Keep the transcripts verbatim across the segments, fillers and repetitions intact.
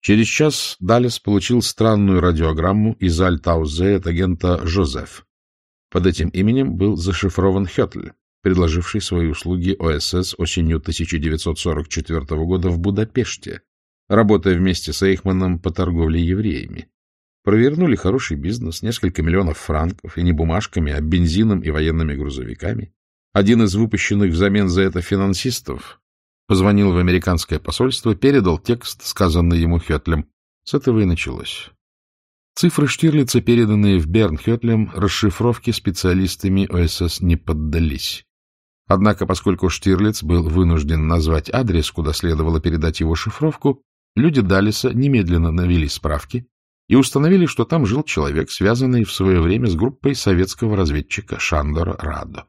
Через час Даллес получил странную радиограмму из Альт-Аузе от агента Жозеф. Под этим именем был зашифрован Хётль, предложивший свои услуги О Эс Эс осенью тысяча девятьсот сорок четвёртого года в Будапеште, работая вместе с Эйхманом по торговле евреями. Провернули хороший бизнес, несколько миллионов франков, и не бумажками, а бензином и военными грузовиками. Один из выпущенных взамен за это финансистов позвонил в американское посольство, передал текст, сказанный ему Хётлем. С этого и началось. Цифры Штирлица, переданные в Берн Хётлем, расшифровке специалистами О Эс Эс не поддались. Однако, поскольку Штирлиц был вынужден назвать адрес, куда следовало передать его шифровку, люди Даллеса немедленно навели справки и установили, что там жил человек, связанный в свое время с группой советского разведчика Шандора Радо.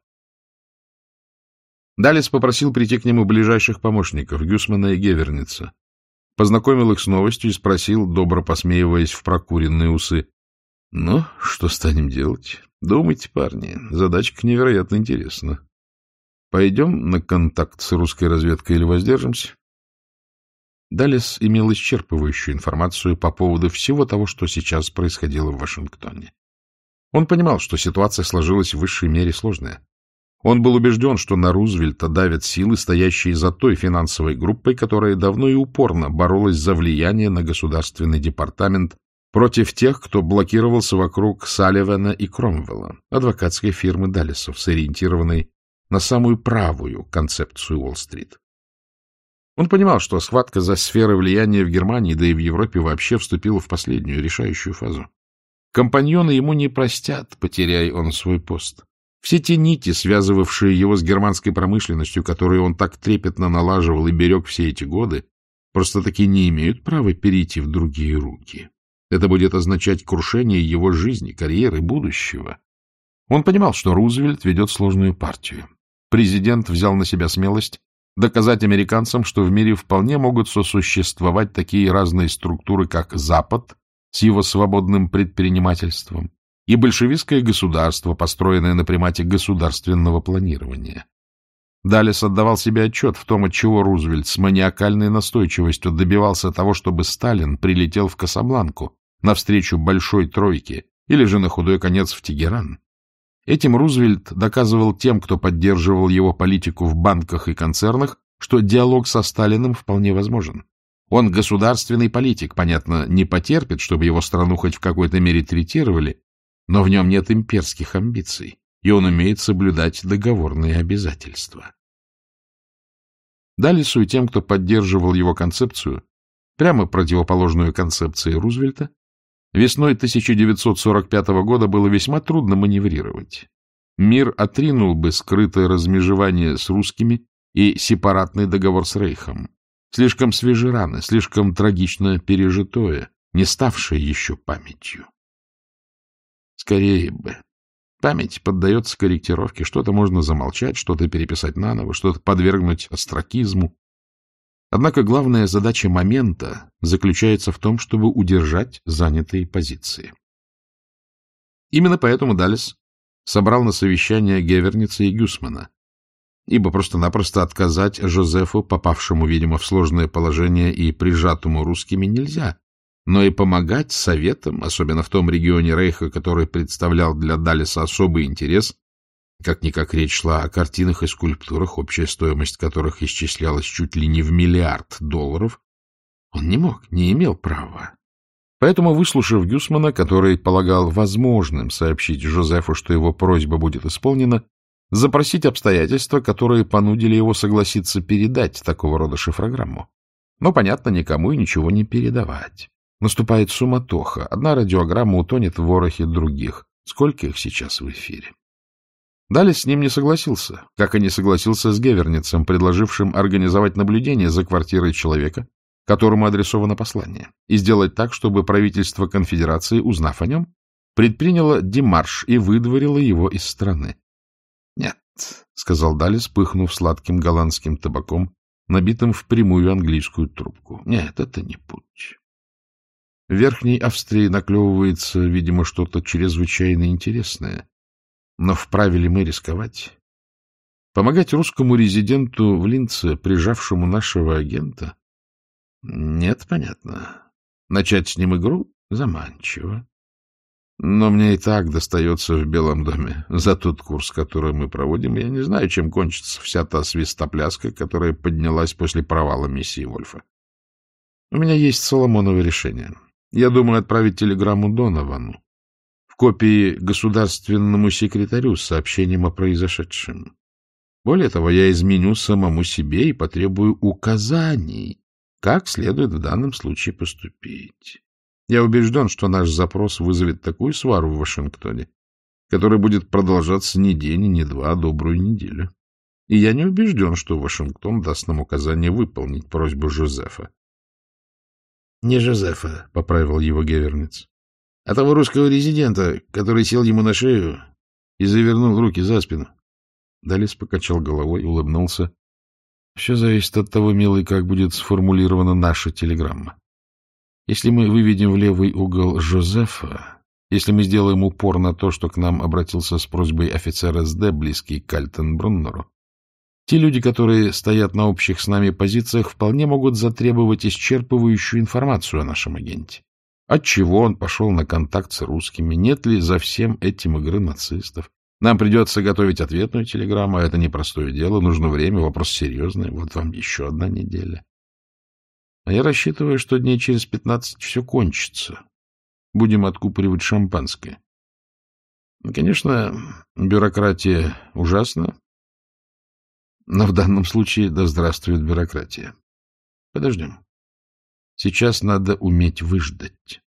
Даллес попросил прийти к нему ближайших помощников, Гюсмана и Геверница. Познакомил их с новостью и спросил, добро посмеиваясь в прокуренные усы: — Ну, что станем делать? Думайте, парни, задачка невероятно интересна. Пойдем на контакт с русской разведкой или воздержимся? Даллес имел исчерпывающую информацию по поводу всего того, что сейчас происходило в Вашингтоне. Он понимал, что ситуация сложилась в высшей мере сложная. Он был убежден, что на Рузвельта давят силы, стоящие за той финансовой группой, которая давно и упорно боролась за влияние на государственный департамент против тех, кто блокировался вокруг Салливана и Кромвелла, адвокатской фирмы Даллесов, сориентированной на самую правую концепцию Уолл-стрит. Он понимал, что схватка за сферы влияния в Германии, да и в Европе вообще вступила в последнюю, решающую фазу. Компаньоны ему не простят, потеряя он свой пост. Все те нити, связывавшие его с германской промышленностью, которую он так трепетно налаживал и берег все эти годы, просто-таки не имеют права перейти в другие руки. Это будет означать крушение его жизни, карьеры, будущего. Он понимал, что Рузвельт ведет сложную партию. Президент взял на себя смелость доказать американцам, что в мире вполне могут сосуществовать такие разные структуры, как Запад с его свободным предпринимательством и большевистское государство, построенное на примате государственного планирования. Даллес отдавал себе отчет в том, отчего Рузвельт с маниакальной настойчивостью добивался того, чтобы Сталин прилетел в Касабланку навстречу Большой Тройке или же на худой конец в Тегеран. Этим Рузвельт доказывал тем, кто поддерживал его политику в банках и концернах, что диалог со Сталиным вполне возможен. Он государственный политик, понятно, не потерпит, чтобы его страну хоть в какой-то мере третировали, но в нем нет имперских амбиций, и он умеет соблюдать договорные обязательства. Даллесу и тем, кто поддерживал его концепцию, прямо противоположную концепции Рузвельта, весной тысяча девятьсот сорок пятого года было весьма трудно маневрировать. Мир отринул бы скрытое размежевание с русскими и сепаратный договор с Рейхом. Слишком свежи раны, слишком трагично пережитое, не ставшее еще памятью. Скорее бы. Память поддается корректировке, что-то можно замолчать, что-то переписать наново, что-то подвергнуть остракизму. Однако главная задача момента заключается в том, чтобы удержать занятые позиции. Именно поэтому Даллес собрал на совещание Геверница и Гюсмана, ибо просто-напросто отказать Жозефу, попавшему, видимо, в сложное положение и прижатому русскими, нельзя, но и помогать советам, особенно в том регионе Рейха, который представлял для Даллеса особый интерес, как-никак речь шла о картинах и скульптурах, общая стоимость которых исчислялась чуть ли не в миллиард долларов, он не мог, не имел права. Поэтому, выслушав Гюсмана, который полагал возможным сообщить Жозефу, что его просьба будет исполнена, запросить обстоятельства, которые понудили его согласиться передать такого рода шифрограмму. Но, понятно, никому и ничего не передавать. Наступает суматоха. Одна радиограмма утонет в ворохе других. Сколько их сейчас в эфире? Даллес с ним не согласился, как и не согласился с Геверницем, предложившим организовать наблюдение за квартирой человека, которому адресовано послание, и сделать так, чтобы правительство конфедерации, узнав о нем, предприняло демарш и выдворило его из страны. — Нет, — сказал Даллес, пыхнув сладким голландским табаком, набитым в прямую английскую трубку. — Нет, это не путь. В Верхней Австрии наклевывается, видимо, что-то чрезвычайно интересное. Но вправе ли мы рисковать? Помогать русскому резиденту в Линце, прижавшему нашего агента? Нет, понятно. Начать с ним игру заманчиво. Но мне и так достается в Белом доме за тот курс, который мы проводим. Я не знаю, чем кончится вся та свистопляска, которая поднялась после провала миссии Вольфа. У меня есть Соломоново решение. Я думаю отправить телеграмму Доновану в копии государственному секретарю с сообщением о произошедшем. Более того, я изменю самому себе и потребую указаний, как следует в данном случае поступить. Я убежден, что наш запрос вызовет такую свару в Вашингтоне, которая будет продолжаться не день и не два, а добрую неделю. И я не убежден, что Вашингтон даст нам указание выполнить просьбу Жозефа. — Не Жозефа, — поправил его Геверниц, — а того русского резидента, который сел ему на шею и завернул руки за спину. Далис покачал головой и улыбнулся. — Все зависит от того, милый, как будет сформулирована наша телеграмма. Если мы выведем в левый угол Жозефа, если мы сделаем упор на то, что к нам обратился с просьбой офицер эс дэ, близкий к Кальтенбруннеру, те люди, которые стоят на общих с нами позициях, вполне могут затребовать исчерпывающую информацию о нашем агенте. Отчего он пошел на контакт с русскими? Нет ли за всем этим игры нацистов? Нам придется готовить ответную телеграмму, а это непростое дело, нужно время, вопрос серьезный. Вот вам еще одна неделя. А я рассчитываю, что дней через пятнадцать все кончится. Будем откупоривать шампанское. Конечно, бюрократия ужасна, но в данном случае да здравствует бюрократия. Подождем. Сейчас надо уметь выждать.